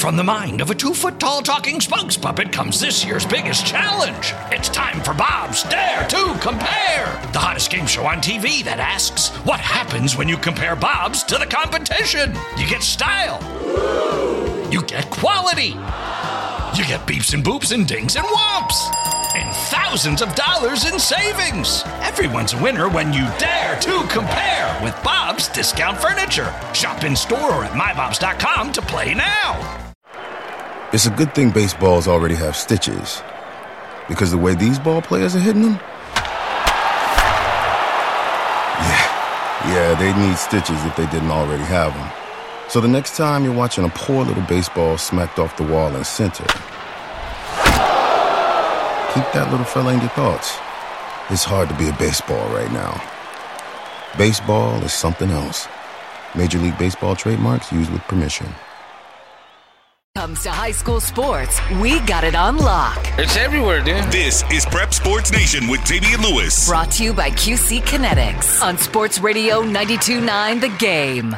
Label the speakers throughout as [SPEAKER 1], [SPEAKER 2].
[SPEAKER 1] From the mind of a 2-foot-tall talking spokes puppet comes this year's biggest challenge. It's time for Bob's Dare to Compare, the hottest game show on TV that asks, what happens when you compare Bob's to the competition? You get style. You get quality. You get beeps and boops and dings and whomps. And thousands of dollars in savings. Everyone's a winner when you dare to compare with Bob's Discount Furniture. Shop in store or at mybobs.com to play now.
[SPEAKER 2] It's a good thing baseballs already have stitches, because the way these ball players are hitting them, yeah, they need stitches if they didn't already have them. So the next time you're watching a poor little baseball smacked off the wall in center, keep that little fella in your thoughts. It's hard to be a baseball right now. Baseball is something else. Major League Baseball trademarks used with permission.
[SPEAKER 3] Comes to high school sports, we got it on lock.
[SPEAKER 4] It's everywhere, dude.
[SPEAKER 5] This is Prep Sports Nation with Damian Lewis.
[SPEAKER 3] Brought to you by QC Kinetics on Sports Radio 92.9 The Game.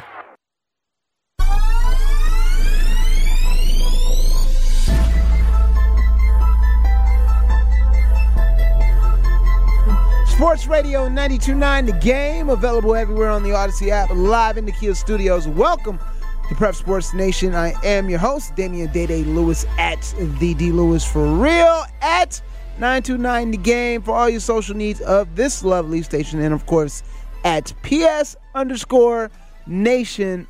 [SPEAKER 6] Sports Radio 92.9 The Game, available everywhere on the Odyssey app, live in the Kia Studios. Welcome to Prep Sports Nation. I am your host, Damian Day Lewis, at the D Lewis for real, at 929 The Game for all your social needs of this lovely station, and of course at PS_Nation_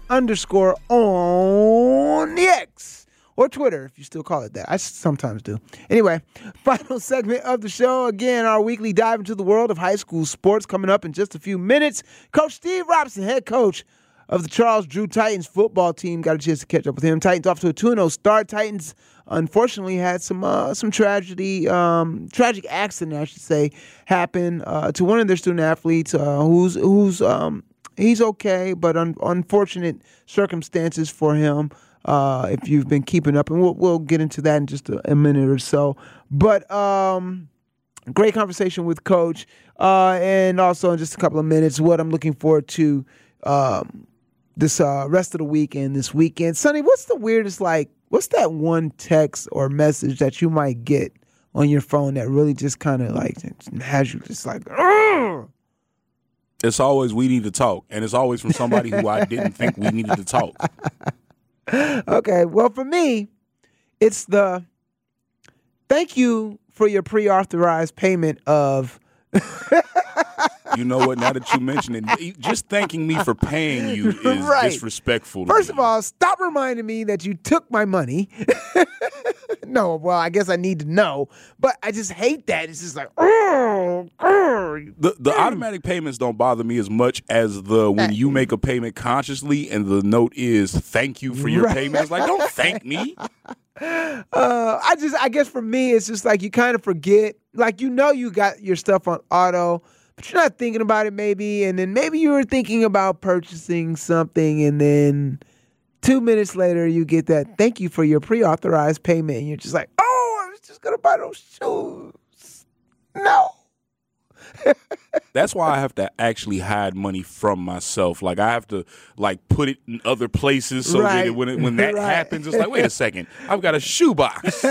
[SPEAKER 6] on the X. Or Twitter, if you still call it that. I sometimes do. Anyway, final segment of the show. Again, our weekly dive into the world of high school sports coming up in just a few minutes. Coach Steve Robinson, head coach of the Charles Drew Titans football team. Got a chance to catch up with him. Titans off to a 2-0 start. Titans, unfortunately, had some tragedy, tragic accident, I should say, happen to one of their student athletes who's he's okay, but unfortunate circumstances for him. If you've been keeping up, and we'll get into that in just a minute or so. But great conversation with Coach, and also in just a couple of minutes, what I'm looking forward to this rest of the weekend, this weekend. Sonny, what's the weirdest, what's that one text or message that you might get on your phone that really just kind of has you just Argh!
[SPEAKER 7] It's always, we need to talk, and it's always from somebody who I didn't think we needed to talk.
[SPEAKER 6] Okay, well, for me, it's the thank you for your pre-authorized payment of.
[SPEAKER 7] You know what? Now that you mention it, just thanking me for paying you is
[SPEAKER 6] right.
[SPEAKER 7] Disrespectful.
[SPEAKER 6] First of all, stop reminding me that you took my money. No, well, I guess I need to know, but I just hate that. It's just
[SPEAKER 7] the automatic payments don't bother me as much as when you make a payment consciously and the note is thank you for your payment. It's don't thank me.
[SPEAKER 6] I guess for me, it's just you kind of forget, you got your stuff on auto, but you're not thinking about it maybe, and then maybe you were thinking about purchasing something, and then 2 minutes later you get that thank you for your pre-authorized payment, and you're just I was just going to buy those shoes. No.
[SPEAKER 7] That's why I have to actually hide money from myself. I have to put it in other places so that when that happens, it's wait a second, I've got a shoebox.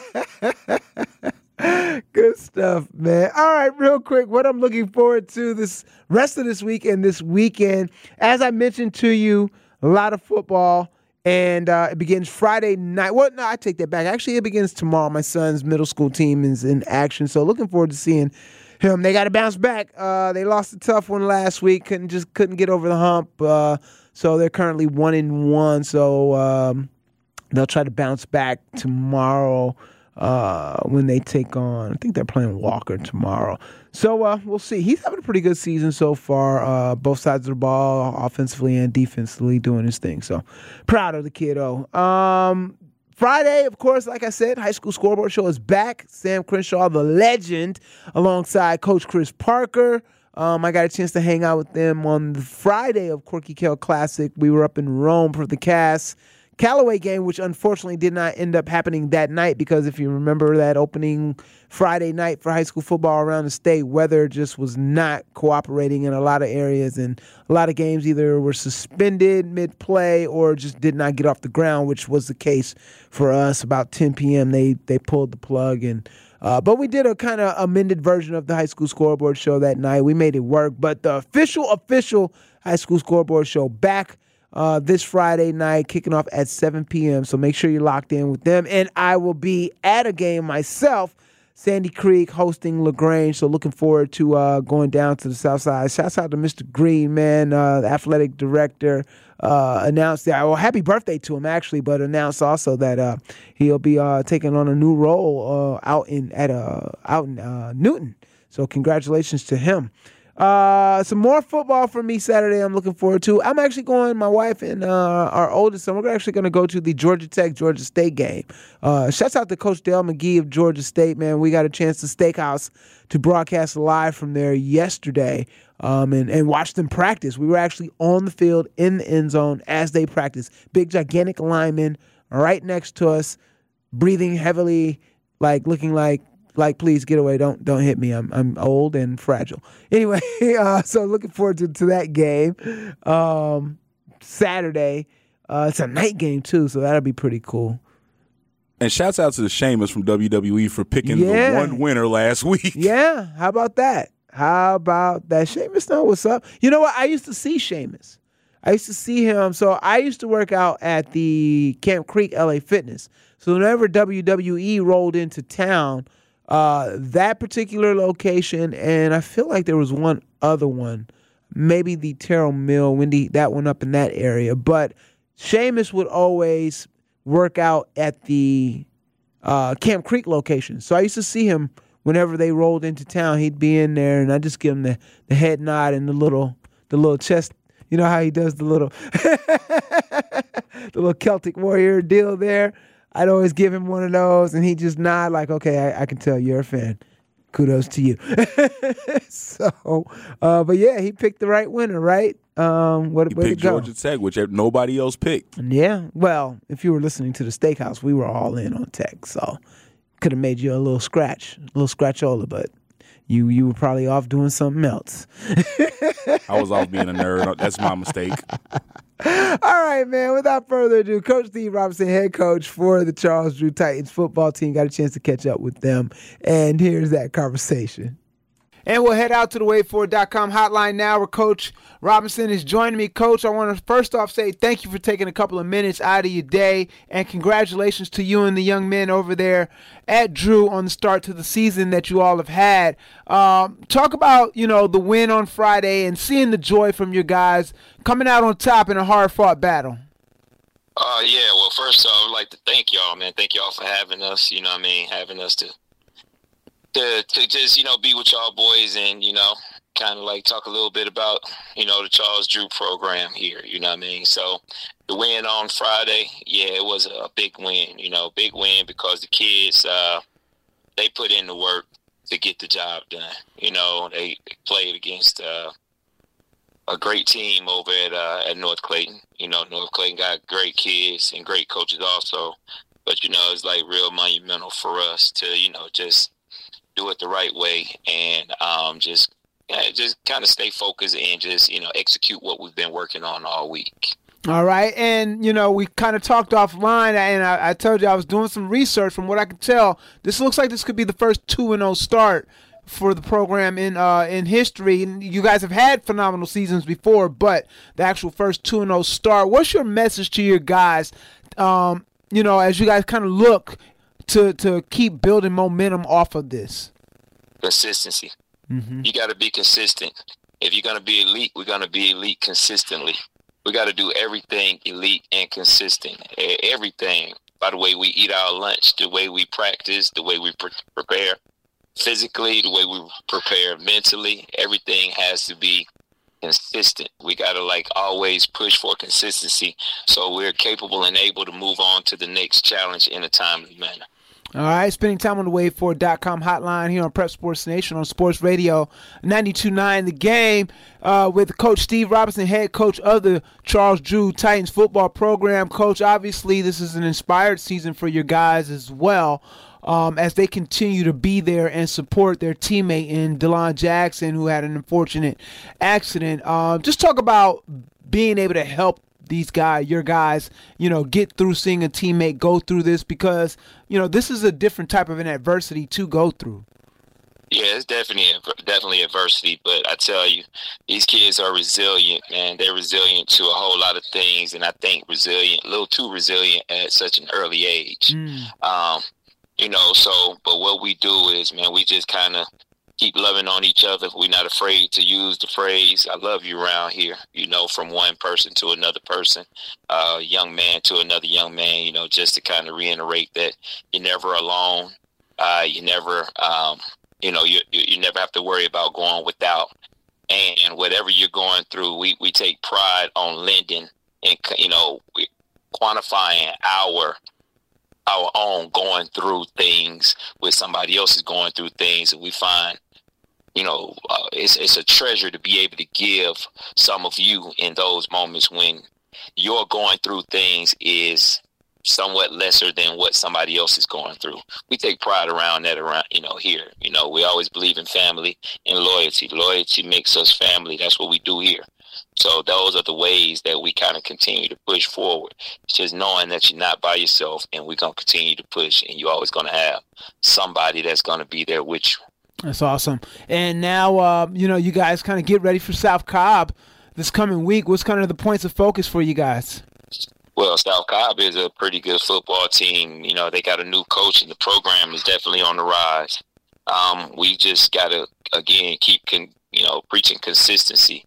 [SPEAKER 6] Good stuff, man. All right, real quick, what I'm looking forward to this rest of this weekend, as I mentioned to you, a lot of football, and it begins Friday night. Well, no, I take that back. Actually, it begins tomorrow. My son's middle school team is in action, so looking forward to seeing him. They got to bounce back. They lost a tough one last week. Couldn't get over the hump. So they're currently 1-1. So they'll try to bounce back tomorrow when they take on. I think they're playing Walker tomorrow. So we'll see. He's having a pretty good season so far. Both sides of the ball, offensively and defensively, doing his thing. So proud of the kiddo. Friday, of course, like I said, High School Scoreboard Show is back. Sam Crenshaw, the legend, alongside Coach Chris Parker. I got a chance to hang out with them on the Friday of Corky Kell Classic. We were up in Rome for the cast. Callaway game, which unfortunately did not end up happening that night because if you remember that opening Friday night for high school football around the state, weather just was not cooperating in a lot of areas, and a lot of games either were suspended mid-play or just did not get off the ground, which was the case for us. About 10 p.m. they pulled the plug, and but we did a kind of amended version of the high school scoreboard show that night. We made it work, but the official high school scoreboard show back this Friday night, kicking off at 7 p.m. So make sure you're locked in with them. And I will be at a game myself, Sandy Creek hosting LaGrange. So looking forward to going down to the south side. Shouts out to Mr. Green, man, the athletic director. Announced that. Well, happy birthday to him, actually, but announced also that he'll be taking on a new role out in Newton. So congratulations to him. Some more football for me Saturday I'm looking forward to. I'm actually going, my wife and our oldest son, we're actually going to go to the Georgia Tech-Georgia State game. Shouts out to Coach Dale McGee of Georgia State, man. We got a chance to Steakhouse to broadcast live from there yesterday and watch them practice. We were actually on the field in the end zone as they practiced. Big, gigantic lineman right next to us, breathing heavily, like looking like, please get away. Don't hit me. I'm old and fragile. Anyway, so looking forward to that game Saturday. It's a night game too, so that'll be pretty cool.
[SPEAKER 7] And shouts out to the Sheamus from WWE for picking the one winner last week.
[SPEAKER 6] Yeah, how about that? Sheamus know what's up. You know what? I used to see Sheamus. I used to see him. So I used to work out at the Camp Creek LA Fitness. So whenever WWE rolled into town, that particular location, and I feel like there was one other one, maybe the Terrell Mill, Wendy, that one up in that area. But Sheamus would always work out at the Camp Creek location. So I used to see him whenever they rolled into town. He'd be in there, and I'd just give him the head nod and the little chest. You know how he does the little Celtic warrior deal there? I'd always give him one of those, and he'd just nod like, okay, I can tell you're a fan. Kudos to you. So, but yeah, he picked the right winner, right?
[SPEAKER 7] He picked Georgia Tech, which nobody else picked.
[SPEAKER 6] Yeah, well, if you were listening to the Steakhouse, we were all in on Tech, so could have made you a little scratchola, but you were probably off doing something else.
[SPEAKER 7] I was off being a nerd. That's my mistake.
[SPEAKER 6] All right, man. Without further ado, Coach Steve Robinson, head coach for the Charles Drew Titans football team, got a chance to catch up with them, and here's that conversation. And we'll head out to the WadeFord.com hotline now where Coach Robinson is joining me. Coach, I want to first off say thank you for taking a couple of minutes out of your day, and congratulations to you and the young men over there at Drew on the start to the season that you all have had. Talk about, the win on Friday and seeing the joy from your guys coming out on top in a hard-fought battle.
[SPEAKER 4] Well, first off, I'd like to thank y'all, man. Thank y'all for having us, having us to just, be with y'all boys and, kind of like talk a little bit about, the Charles Drew program here, So the win on Friday, it was a big win, big win because the kids, they put in the work to get the job done. They played against a great team over at North Clayton. North Clayton got great kids and great coaches also. But, it's like real monumental for us to, just do it the right way and just kind of stay focused and just, execute what we've been working on all week.
[SPEAKER 6] All right. And, we kind of talked offline, and I told you I was doing some research. From what I can tell, this looks like this could be the first 2-0 start for the program in history. And you guys have had phenomenal seasons before, but the actual first 2-0 start. What's your message to your guys, as you guys kind of look to keep building momentum off of this?
[SPEAKER 4] Consistency. Mm-hmm. You got to be consistent. If you're going to be elite, we're going to be elite consistently. We got to do everything elite and consistent. Everything. By the way we eat our lunch, the way we practice, the way we prepare physically, the way we prepare mentally, everything has to be consistent. We got to always push for consistency so we're capable and able to move on to the next challenge in a timely manner.
[SPEAKER 6] All right, spending time on the WadeFord.com hotline here on Prep Sports Nation on Sports Radio 92.9 The Game with Coach Steve Robinson, head coach of the Charles Drew Titans football program. Coach, obviously this is an inspired season for your guys as well as they continue to be there and support their teammate in DeLon Jackson, who had an unfortunate accident. Just talk about being able to help these guys, your guys, get through seeing a teammate go through this, because, this is a different type of an adversity to go through.
[SPEAKER 4] Yeah, it's definitely adversity, but I tell you, these kids are resilient, man. They're resilient to a whole lot of things, and I think a little too resilient at such an early age. But what we do is, man, we just kind of keep loving on each other. We're not afraid to use the phrase, I love you around here, from one person to another person, young man to another young man, just to kind of reiterate that you're never alone. You never, you never have to worry about going without. And whatever you're going through, we take pride on lending and, quantifying our own going through things with somebody else is going through things, and we find it's a treasure to be able to give some of you in those moments when you're going through things is somewhat lesser than what somebody else is going through. We take pride around that here. We always believe in family and loyalty. Loyalty makes us family. That's what we do here. So those are the ways that we kind of continue to push forward. It's just knowing that you're not by yourself, and we're going to continue to push, and you're always going to have somebody that's going to be there with you.
[SPEAKER 6] That's awesome. And now, you guys kind of get ready for South Cobb this coming week. What's kind of the points of focus for you guys?
[SPEAKER 4] Well, South Cobb is a pretty good football team. They got a new coach, and the program is definitely on the rise. We just got to, again, keep preaching consistency,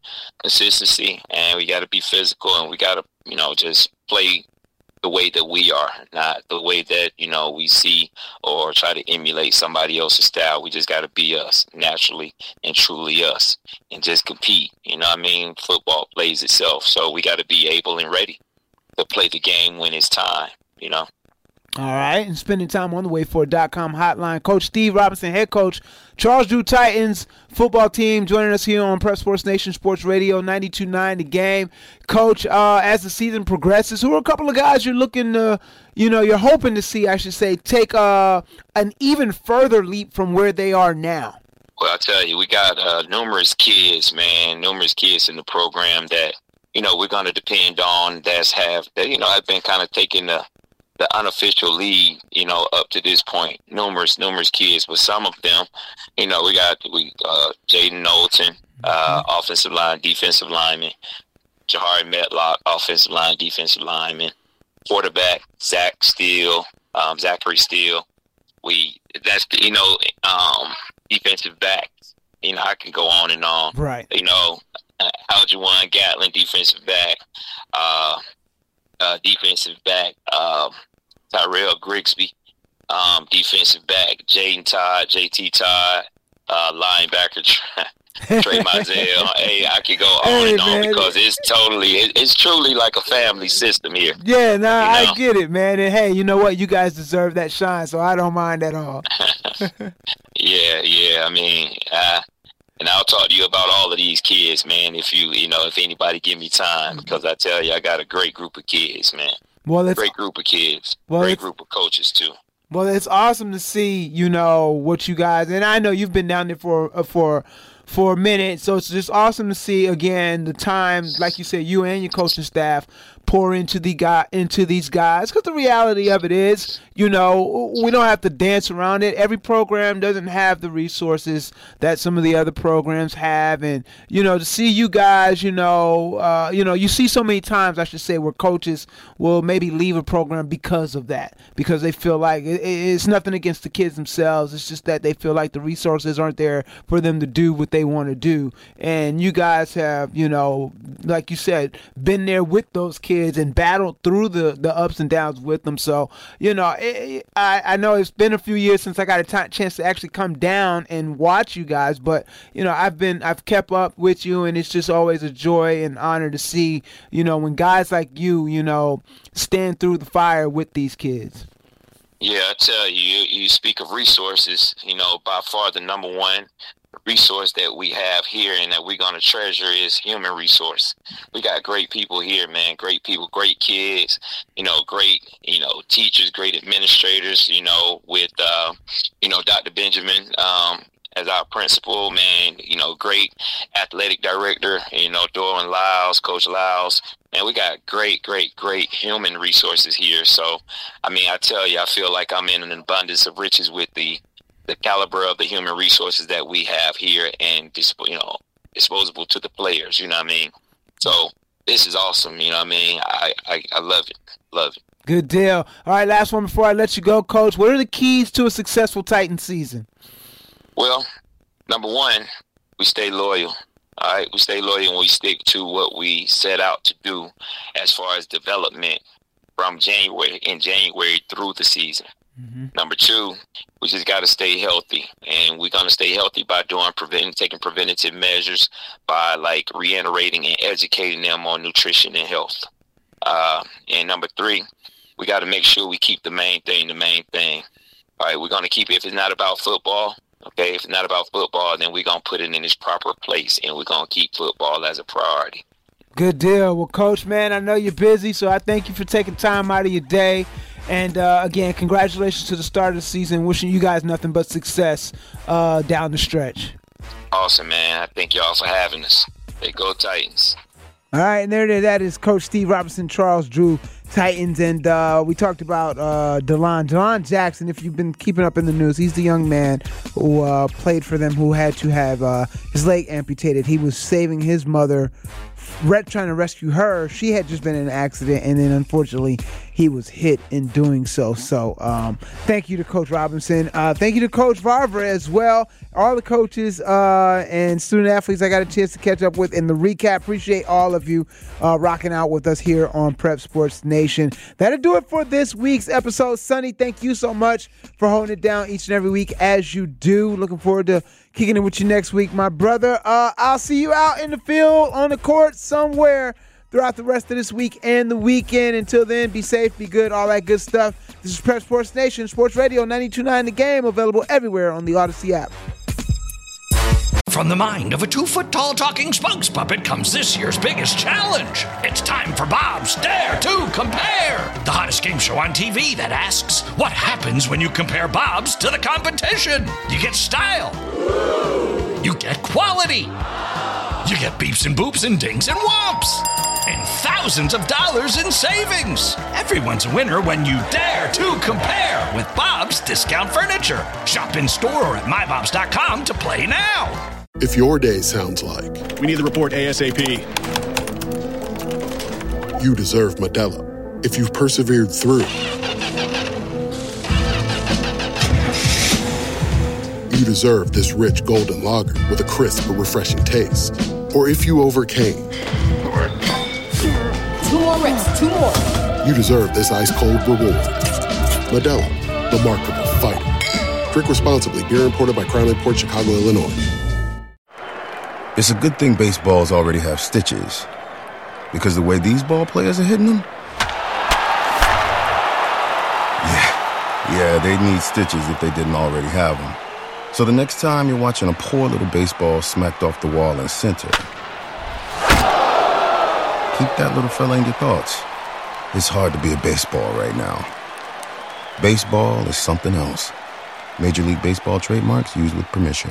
[SPEAKER 4] and we got to be physical, and we got to, just play the way that we are, not the way that, we see or try to emulate somebody else's style. We just got to be us, naturally and truly us, and just compete. Football plays itself, so we got to be able and ready to play the game when it's time,
[SPEAKER 6] All right, and spending time on the WadeFord.com hotline, Coach Steve Robinson, head coach, Charles Drew Titans football team, joining us here on Prep Sports Nation Sports Radio 92.9 The Game. Coach, as the season progresses, who are a couple of guys you're looking to, you're hoping to see, I should say, take an even further leap from where they are now?
[SPEAKER 4] Well, I tell you, we got numerous kids in the program that, we're going to depend on have been kind of taking the unofficial lead, up to this point. Numerous kids, but some of them, we got Jaden Knowlton, offensive line, defensive lineman, Jahari Metlock, offensive line, defensive lineman, quarterback, Zachary Steele. Defensive back. I can go on and on.
[SPEAKER 6] Right.
[SPEAKER 4] Aljuwan Gatlin, defensive back. Defensive back, Tyrell Grigsby, defensive back, JT Todd, linebacker, Trey Mizell. Hey, I could go on and on, because it's truly like a family system here.
[SPEAKER 6] Yeah, I get it, man. And hey, you know what? You guys deserve that shine, so I don't mind at all.
[SPEAKER 4] Yeah. And I'll talk to you about all of these kids, man, if anybody give me time, because I tell you, I got a great group of kids, man.
[SPEAKER 6] Well,
[SPEAKER 4] great group of kids. Great group of coaches, too.
[SPEAKER 6] Well, it's awesome to see, what you guys, and I know you've been down there for a minute, so it's just awesome to see, again, the time, like you said, you and your coaching staff pour into these guys, because the reality of it is, we don't have to dance around it. Every program doesn't have the resources that some of the other programs have, and to see you guys, you see so many times, I should say, where coaches will maybe leave a program because of that, because they feel like it's nothing against the kids themselves. It's just that they feel like the resources aren't there for them to do what they want to do, and you guys have, like you said, been there with those kids and battled through the ups and downs with them. So, I know it's been a few years since I got a chance to actually come down and watch you guys, but, I've kept up with you, and it's just always a joy and honor to see, when guys like you, stand through the fire with these kids.
[SPEAKER 4] Yeah, I tell you, you speak of resources, by far the number one resource that we have here and that we're going to treasure is human resource. We got great people here, man. Great people, great kids, great, teachers, great administrators, with, Dr. Benjamin, as our principal, man, great athletic director, Doran Lyles, Coach Lyles. Man, we got great human resources here. So, I tell you, I feel like I'm in an abundance of riches with the caliber of the human resources that we have here and, disposable to the players, So this is awesome, I love it. Love it.
[SPEAKER 6] Good deal. All right, last one before I let you go, Coach. What are the keys to a successful Titans season?
[SPEAKER 4] Well, number one, we stay loyal. All right, we stay loyal and we stick to what we set out to do as far as development from January through the season. Mm-hmm. Number two, we just got to stay healthy, and we're going to stay healthy by taking preventative measures, by reiterating and educating them on nutrition and health. And number three, we got to make sure we keep the main thing. All right, we're going to keep it. If it's not about football, okay, if it's not about football, then we're going to put it in its proper place, and we're going to keep football as a priority.
[SPEAKER 6] Good deal. Well, Coach, man, I know you're busy, so I thank you for taking time out of your day. And, again, congratulations to the start of the season. Wishing you guys nothing but success down the stretch.
[SPEAKER 4] Awesome, man. I thank y'all for having us. Hey, go Titans.
[SPEAKER 6] All right, and that is Coach Steve Robinson, Charles Drew, Titans. And we talked about Delon Jackson. If you've been keeping up in the news, he's the young man who played for them who had to have his leg amputated. He was saving his mother, trying to rescue her. She had just been in an accident, and then unfortunately he was hit in doing so. So thank you to Coach Robinson. Thank you to Coach Varver as well. All the coaches and student athletes I got a chance to catch up with in the recap. Appreciate all of you rocking out with us here on Prep Sports Nation. That'll do it for this week's episode. Sonny, thank you so much for holding it down each and every week as you do. Looking forward to kicking it with you next week, my brother. I'll see you out in the field, on the court, somewhere throughout the rest of this week and the weekend. Until then, be safe, be good, all that good stuff. This is Prep Sports Nation, Sports Radio 92.9 The Game, available everywhere on the Odyssey app.
[SPEAKER 1] From the mind of a 2-foot-tall talking spokes puppet comes this year's biggest challenge. It's time for Bob's Dare to Compare, the hottest game show on TV that asks, what happens when you compare Bob's to the competition? You get style. You get quality. You get beeps and boops and dings and whomps. And thousands of dollars in savings. Everyone's a winner when you dare to compare with Bob's Discount Furniture. Shop in store or at mybobs.com to play now.
[SPEAKER 8] If your day sounds like,
[SPEAKER 9] we need the report ASAP,
[SPEAKER 8] you deserve Modelo. If you've persevered through, you deserve this rich golden lager with a crisp but refreshing taste. Or if you overcame,
[SPEAKER 10] 2 more reps, 2 more.
[SPEAKER 8] You deserve this ice-cold reward. Modelo, the Remarkable Fighter. Drink responsibly. Beer imported by Crown Imports, Chicago, Illinois.
[SPEAKER 2] It's a good thing baseballs already have stitches, because the way these ball players are hitting them, yeah, they'd need stitches if they didn't already have them. So the next time you're watching a poor little baseball smacked off the wall in center, keep that little fella in your thoughts. It's hard to be a baseball right now. Baseball is something else. Major League Baseball trademarks used with permission.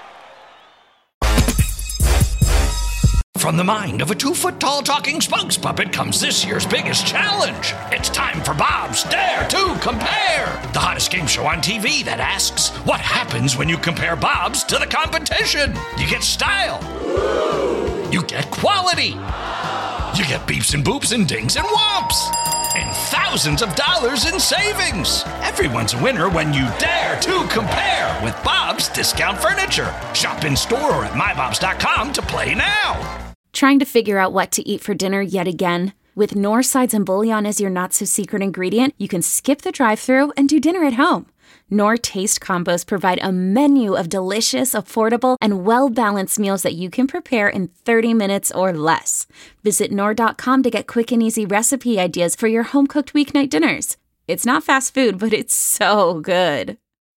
[SPEAKER 1] From the mind of a 2-foot-tall talking spokes puppet comes this year's biggest challenge. It's time for Bob's Dare to Compare, the hottest game show on TV that asks, what happens when you compare Bob's to the competition? You get style. You get quality. You get beeps and boops and dings and whomps. And thousands of dollars in savings. Everyone's a winner when you dare to compare with Bob's Discount Furniture. Shop in store or at mybobs.com to play now.
[SPEAKER 11] Trying to figure out what to eat for dinner yet again? With Knorr sides and bouillon as your not-so-secret ingredient, you can skip the drive-thru and do dinner at home. Knorr Taste Combos provide a menu of delicious, affordable, and well-balanced meals that you can prepare in 30 minutes or less. Visit Knorr.com to get quick and easy recipe ideas for your home-cooked weeknight dinners. It's not fast food, but it's so good.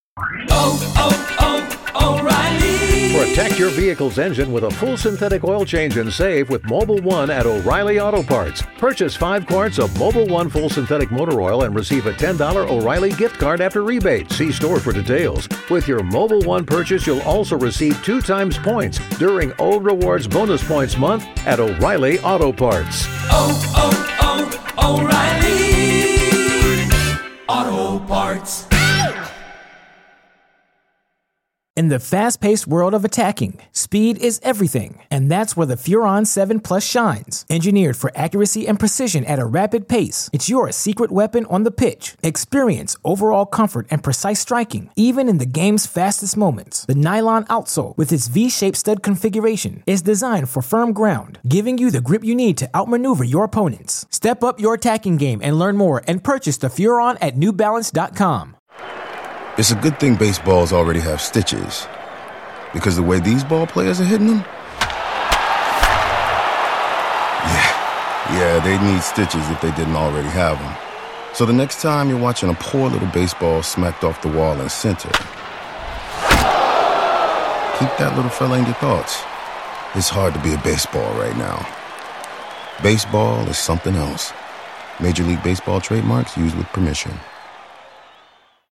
[SPEAKER 9] O'Reilly! Protect your vehicle's engine with a full synthetic oil change and save with Mobil 1 at O'Reilly Auto Parts. Purchase 5 quarts of Mobil 1 full synthetic motor oil and receive a $10 O'Reilly gift card after rebate. See store for details. With your Mobil 1 purchase, you'll also receive 2 times points during O Rewards Bonus Points Month at O'Reilly Auto Parts.
[SPEAKER 10] O'Reilly Auto Parts.
[SPEAKER 12] In the fast-paced world of attacking, speed is everything, and that's where the Furon 7 Plus shines. Engineered for accuracy and precision at a rapid pace, it's your secret weapon on the pitch. Experience overall comfort and precise striking, even in the game's fastest moments. The nylon outsole, with its V-shaped stud configuration, is designed for firm ground, giving you the grip you need to outmaneuver your opponents. Step up your attacking game and learn more and purchase the Furon at NewBalance.com.
[SPEAKER 2] It's a good thing baseballs already have stitches, because the way these ball players are hitting them, yeah, they need stitches if they didn't already have them. So the next time you're watching a poor little baseball smacked off the wall in center, keep that little fella in your thoughts. It's hard to be a baseball right now. Baseball is something else. Major League Baseball trademarks used with permission.